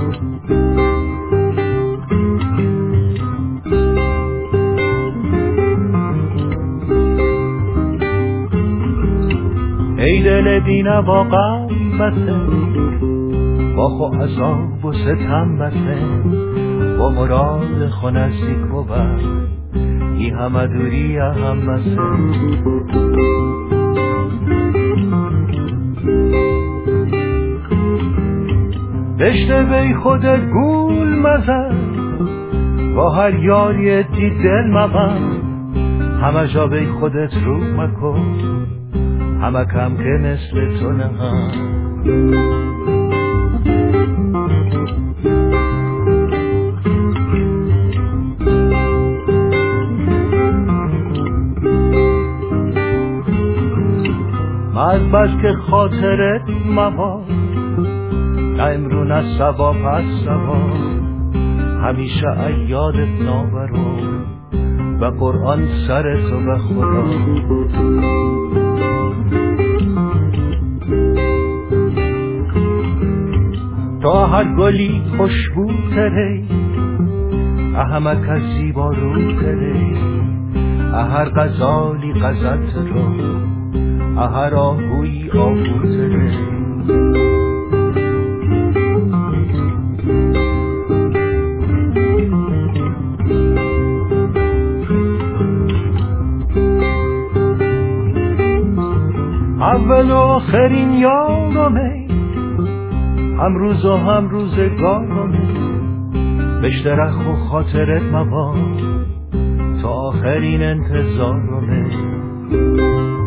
ای دل بینوا غم بسه با خو عذاب و ستم بسه با مراد خو نزدیک و بر ای همه دوری هم بسه بشته بی خودت گول مزن با هر یاری دی دل مبن همه جا بی خودت رو مکن همه کم که مثل تو نه از بس که خاطرت مباد نه امرو نه سبا پس سبا همیشه ایادت نابرو و قرآن سر تو به خدا تا هر گلی خوشبو تره همه کسی با رو تره هر غزالی غزت رو هر آهوی آهو تره اول و آخرین یارمه هم روز و هم روزگارمه بشترخ و خاطرت مباد تا آخرین انتظارمه